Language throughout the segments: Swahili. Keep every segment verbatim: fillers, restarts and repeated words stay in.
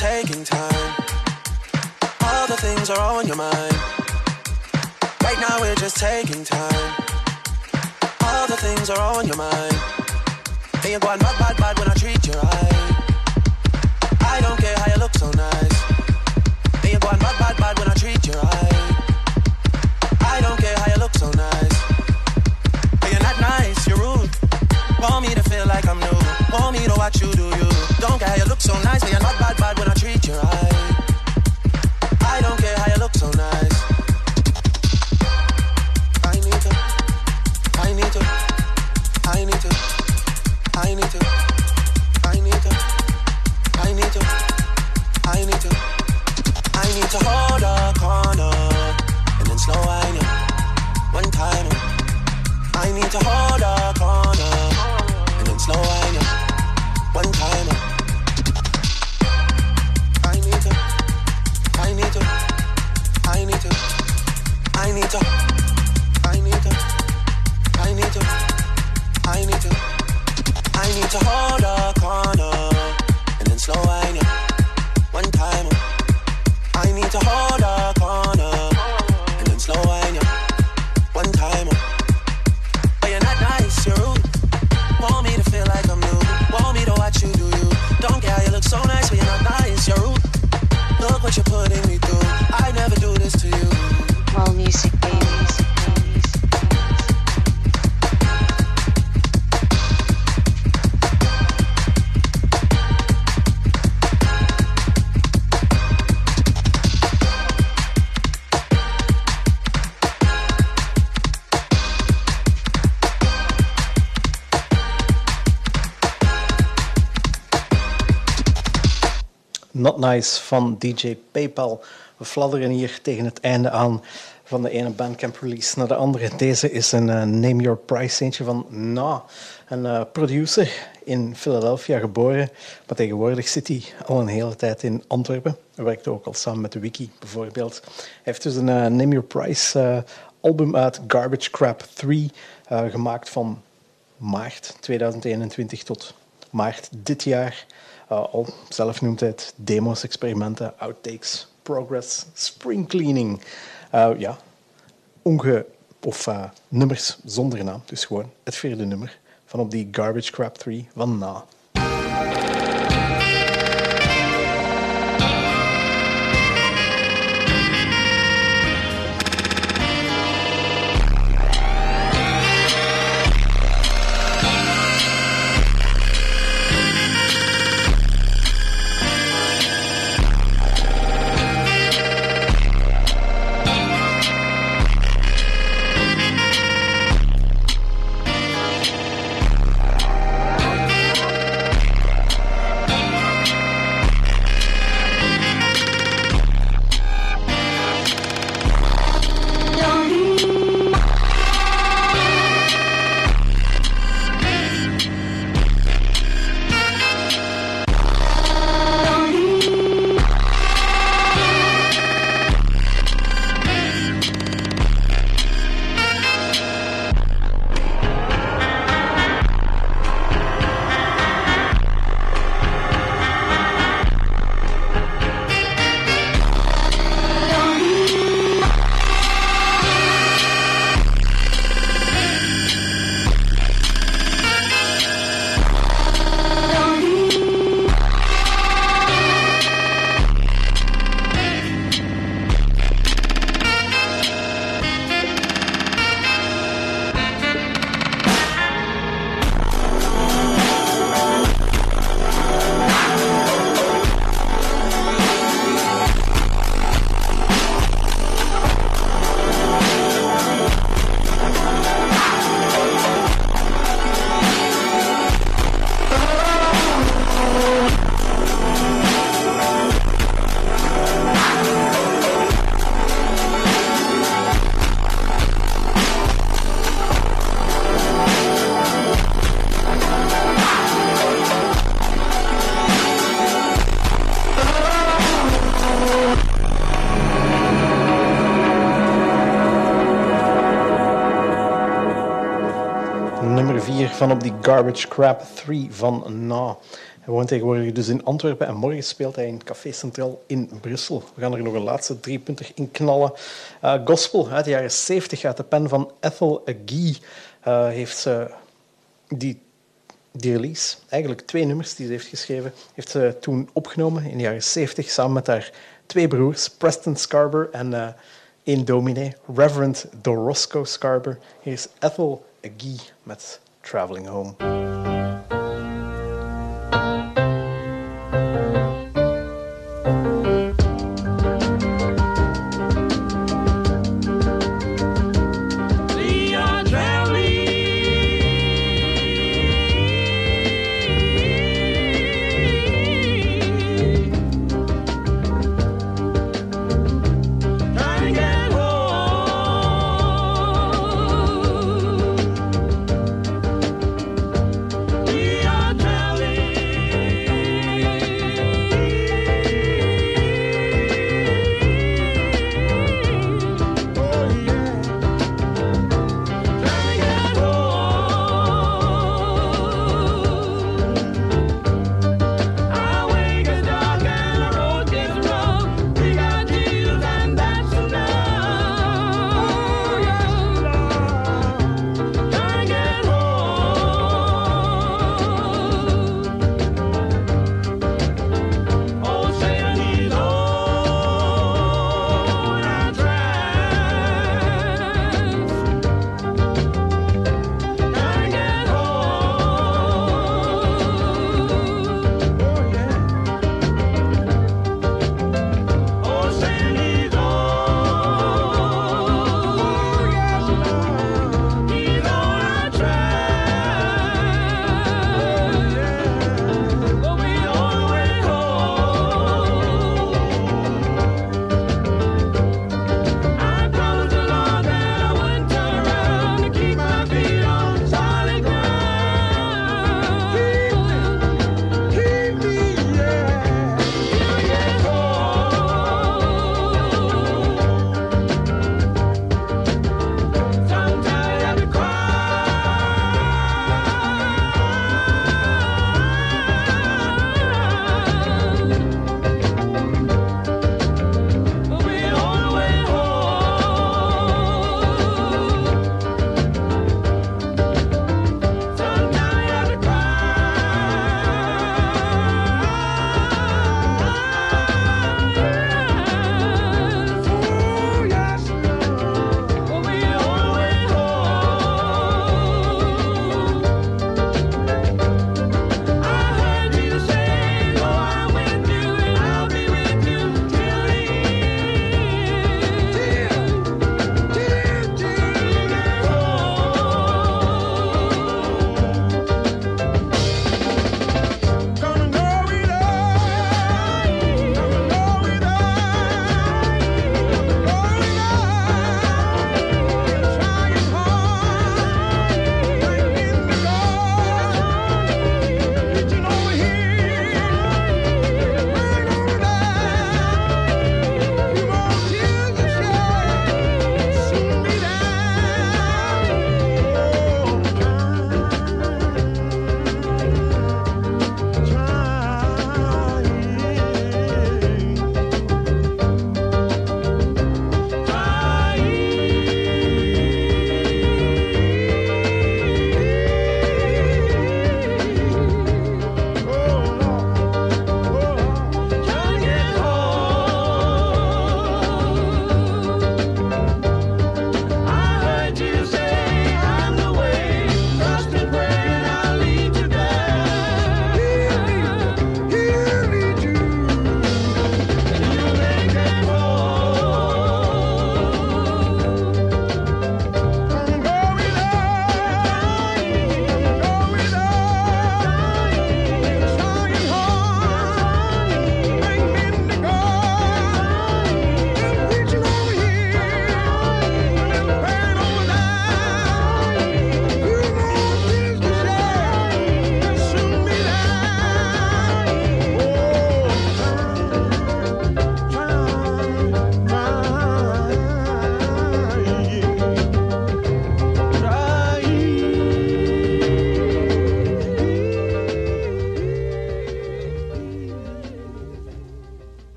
taking time. All the things are on your mind. Right now we're just taking time. All the things are on your mind. Then you go on bad, bad, bad when I treat you right. I don't care how you look so nice. Then you go on bad, bad, bad when I treat you right. I don't care how you look so nice. But you're not nice, you're rude. Want me to feel like I'm new. Want me to watch you do you. Don't care how you look so nice. But you're not bad, bad when I treat you right. I don't care how you look so nice. I need to, I need to, I need to, I need to, I need to, I need to, I need to, I need to hold a corner and then slow wind you one time. I need to hold a corner and then slow wind you one time. I need to, I need to, I need to, I need to, I need to, I need to, I need to, I need to hold a corner and then slow wind you one time. I need to hold a corner and then slow wind you one time. But you're not nice, you're rude. Want me to feel like I'm new. Want me to watch you do you. Don't care how you look so nice, but you're not nice, you're rude. Look what you're putting me through. I never do this to you. All music, baby. Not Nice van D J PayPal. We fladderen hier tegen het einde aan van de ene Bandcamp release naar de andere. Deze is een uh, Name Your Price eentje van Na, een uh, producer in Philadelphia geboren, maar tegenwoordig zit hij al een hele tijd in Antwerpen. Hij werkt ook al samen met de Wiki bijvoorbeeld. Hij heeft dus een uh, Name Your Price uh, album uit Garbage Crap drie uh, gemaakt van maart tweeduizend eenentwintig tot maart dit jaar. Uh, al zelf noemt hij het demo's, experimenten, outtakes, progress, spring cleaning. Uh, ja, onge... of uh, nummers zonder naam. Dus gewoon het vierde nummer van op die Garbage Crap drie van Na. Van op die Garbage Crap drie van Na. Hij woont tegenwoordig dus in Antwerpen en morgen speelt hij in Café Centraal in Brussel. We gaan er nog een laatste driepunter in knallen. Uh, gospel uit de jaren zeventig uit de pen van Ethel Agee uh, heeft ze die, die release, eigenlijk twee nummers die ze heeft geschreven, heeft ze toen opgenomen in de jaren zeventig samen met haar twee broers, Preston Scarber en uh, één dominee, Reverend Dorosco Scarber. Hier is Ethel Agee met Traveling Home.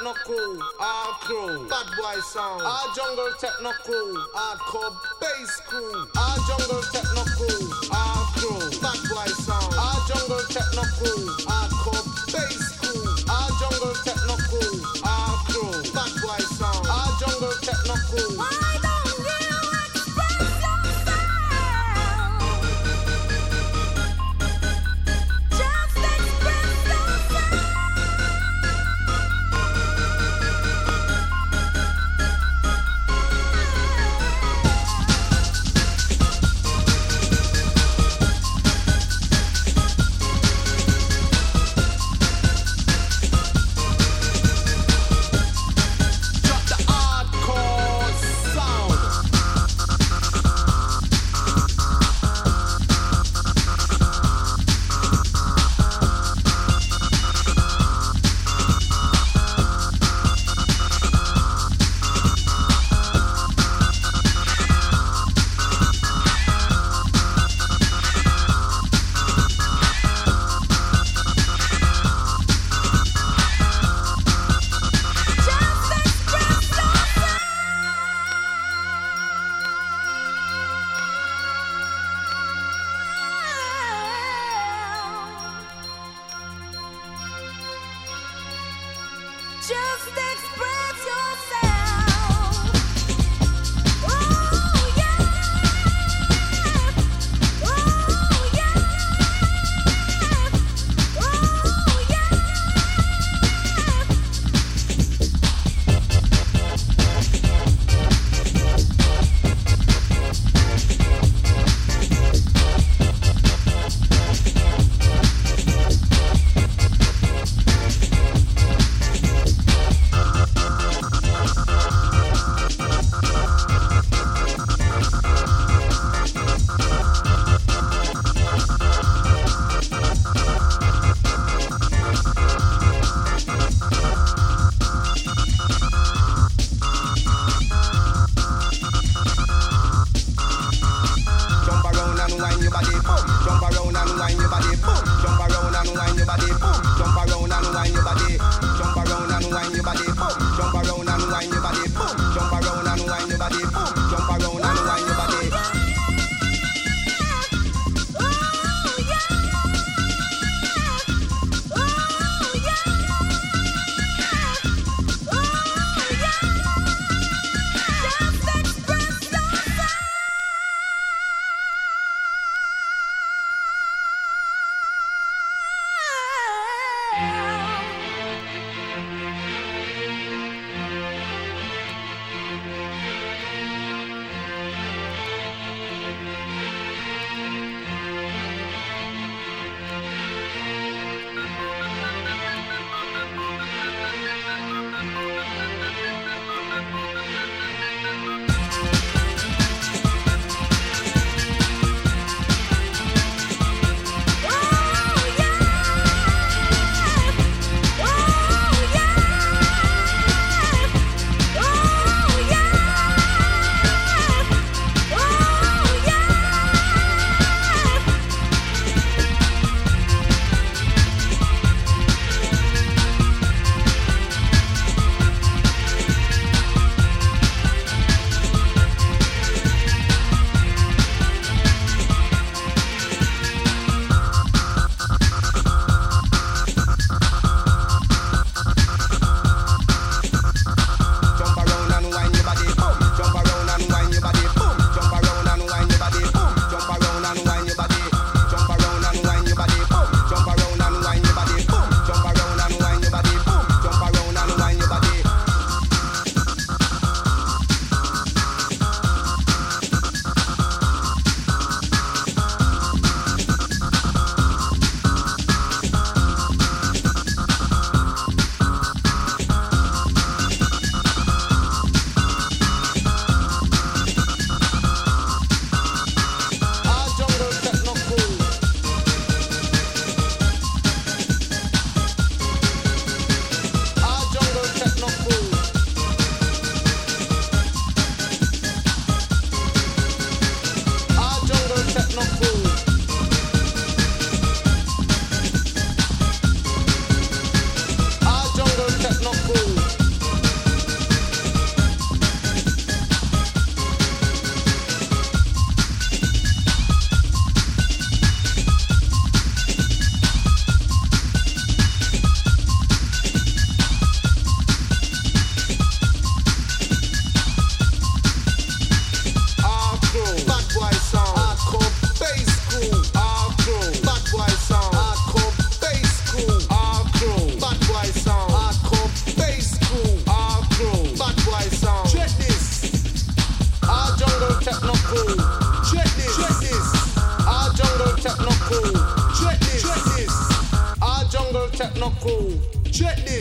techno crew, our crew, bad boy sound. Our jungle techno crew, hardcore bass crew. Our jungle techno crew, our crew, bad boy sound. Our jungle techno crew, hardcore bass crew. Our jungle techno crew, our crew, bad boy sound. Our jungle techno crew. Why don't you express yourself? Just express yourself.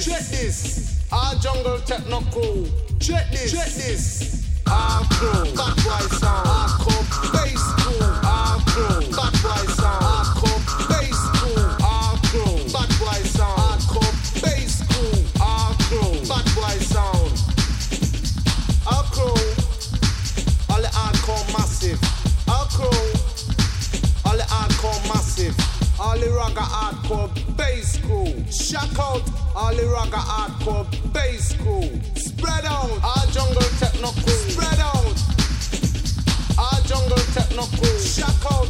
this, check this. Our jungle techno crew. Check this, check this. Our crew, bad boy sound. Our crew, bass crew. Our crew, bad boy sound. Our crew, bass crew. Our crew, bad boy sound. Our crew, bass crew. Our crew, bad boy sound. Our crew, all the hardcore massive. Our crew, all the hardcore massive. All the ragga hardcore bass crew. Shout out all the ragga hardcore bass crew. Spread out our jungle techno crew. Spread out our jungle techno crew. Shout out.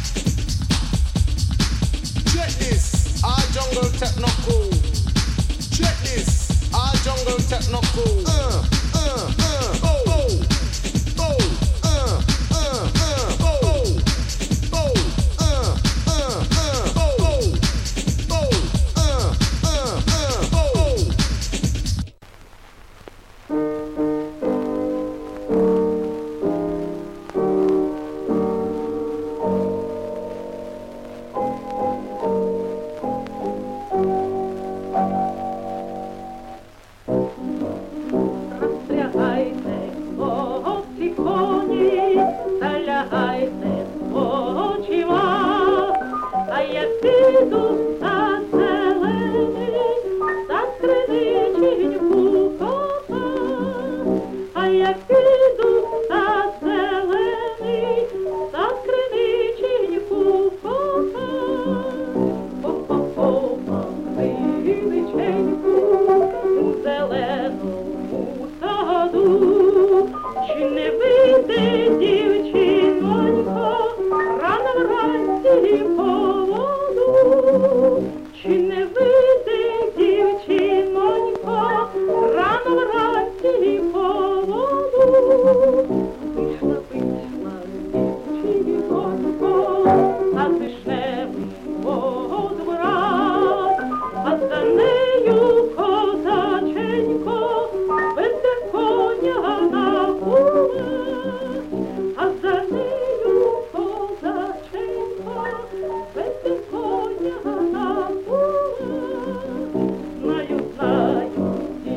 Check this. Our jungle techno crew. Check this. Our jungle techno crew. Uh, uh, uh, oh, oh, oh, uh, uh, uh, oh, oh, oh, uh, uh, uh, oh, oh, oh, uh, uh, uh, oh, oh. Розстрягайте хлопці коні, та лягайте спочивати, а я піду за зелений, за скриниченьку кота, а я піду за зелений, за скриниченьку кота. По-по-по, скриниченьку, у зеленому саду, чи не вийде дівчинонько рано вранці по воду, чи не вийде дівчинонько рано вранці по воду. Вийшла, вийшла дівчинонько на вишневого двора, а за нею козаченько веде коня на поле, а за нею козаченько веде коня на поле. Знаю, знаю,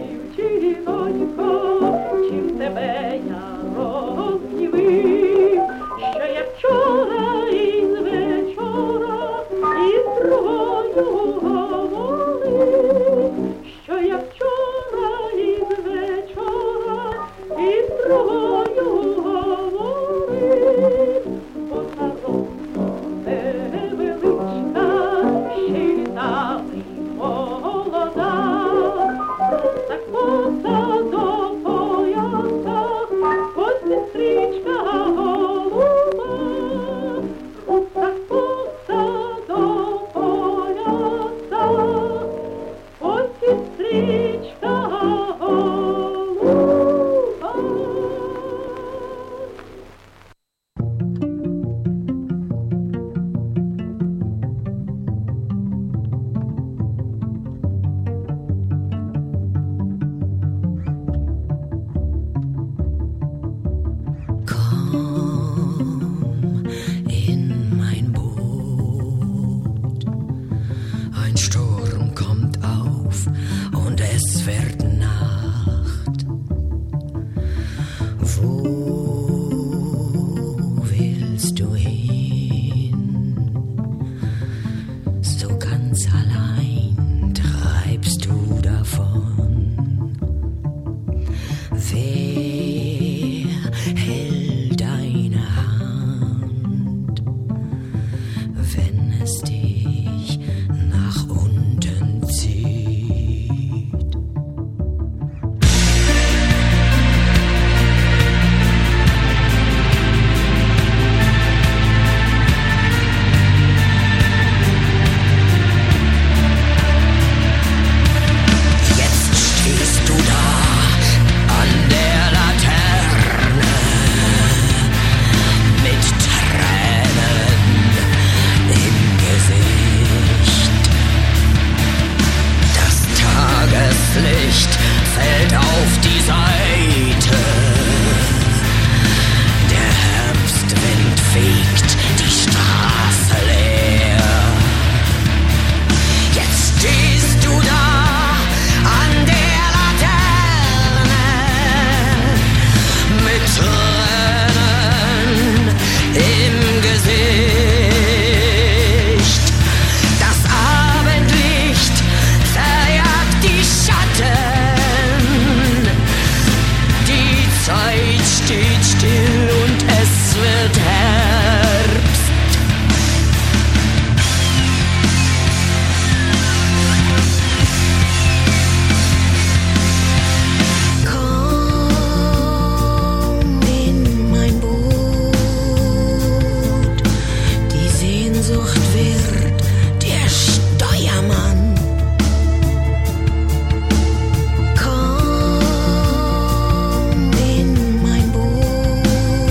дівчинонько, чим тебе я розгнівив, що я вчора із вечора із другою говорив, що я вчора із вечора із другою говорив, бо народно невеличка, ще й літами молода, руса коса до пояса, ось сестричка голуба, руса коса до пояса, ось сестричка голуба. Komm in mein Boot. Ein Sturm kommt auf und es wird Nacht. Wo willst du hin? So ganz allein treibst du davon. Wer hält deine Hand, wenn es dich nach unten zieht? Jetzt stehst du da an der steht still und es wird Herbst. Komm in mein Boot, die Sehnsucht wird der Steuermann. Komm in mein Boot,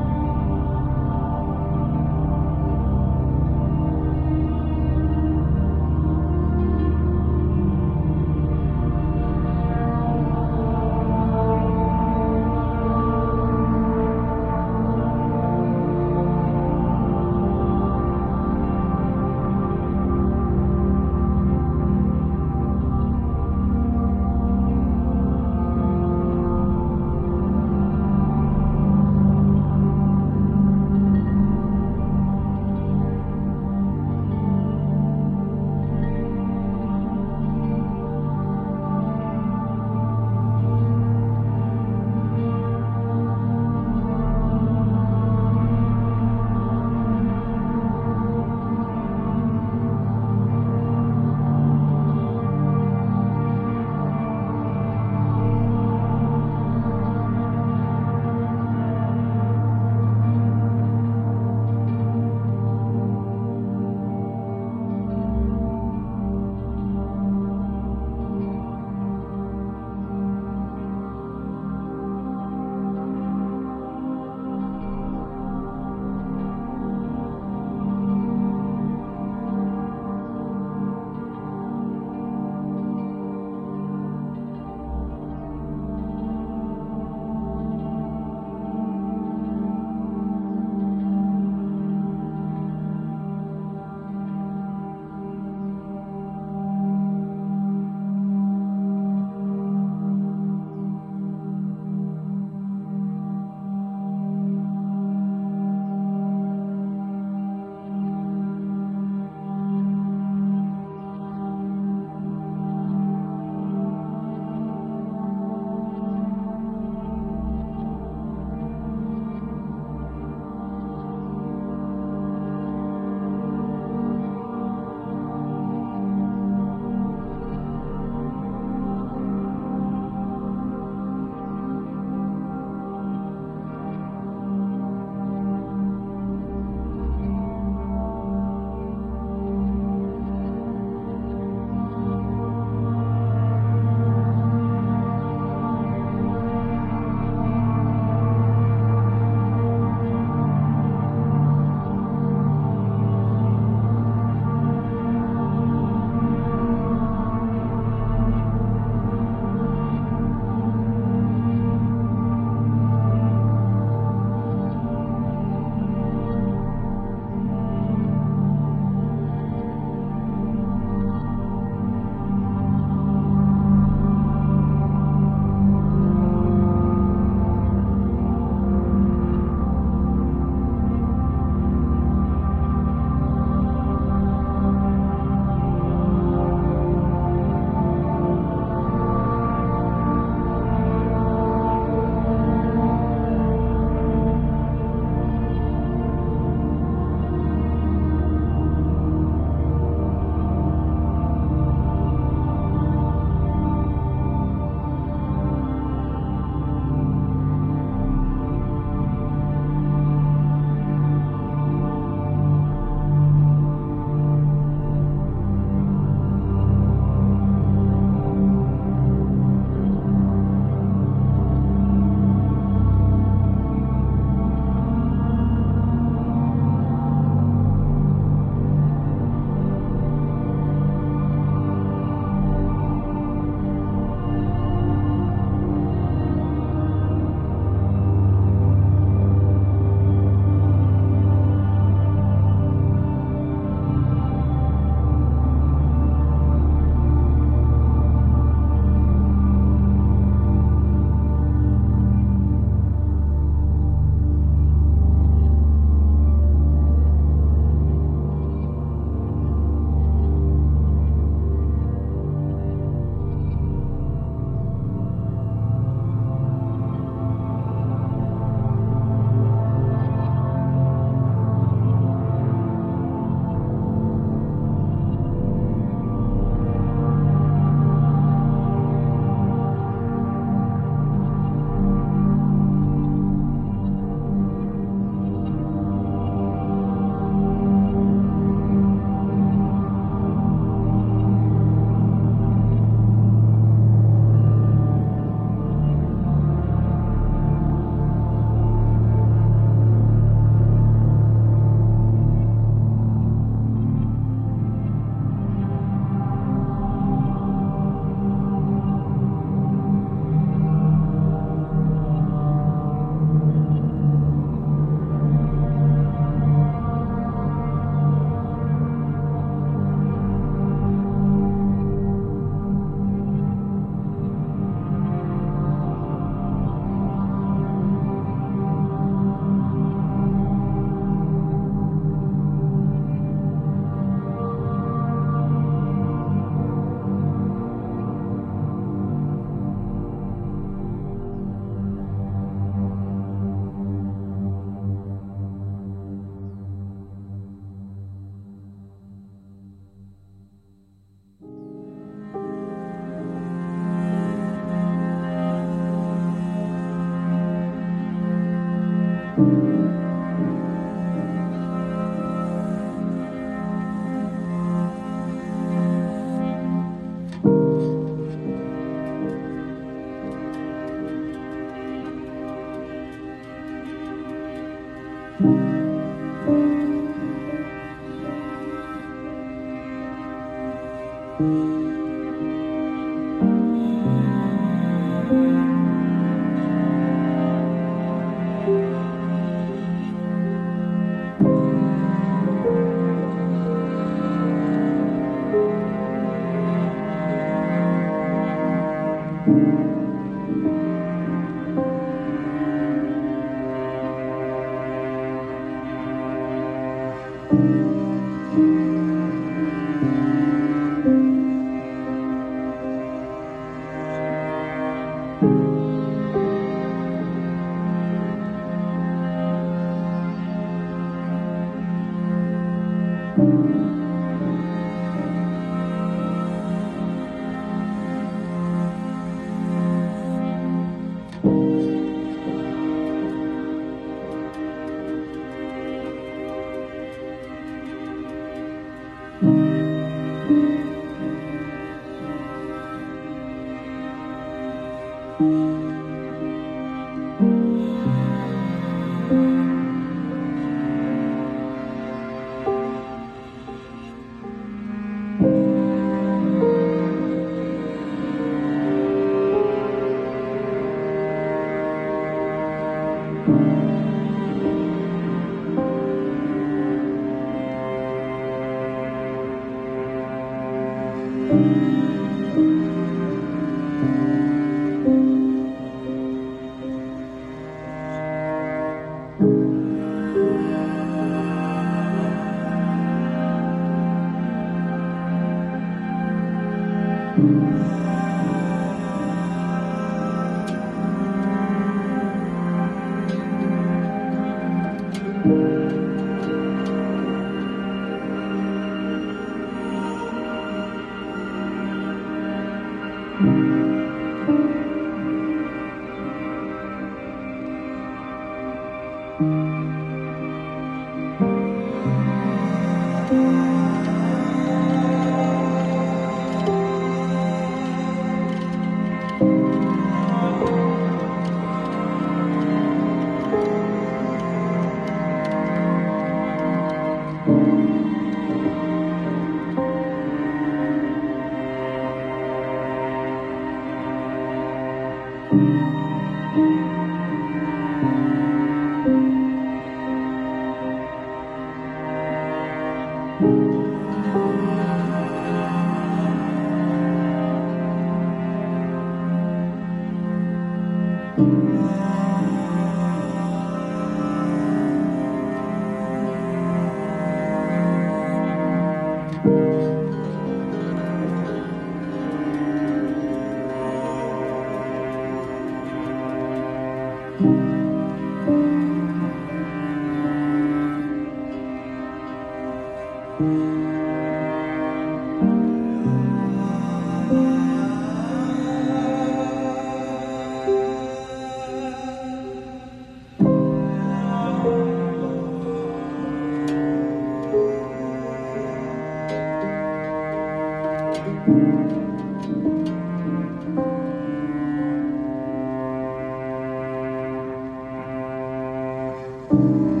Thank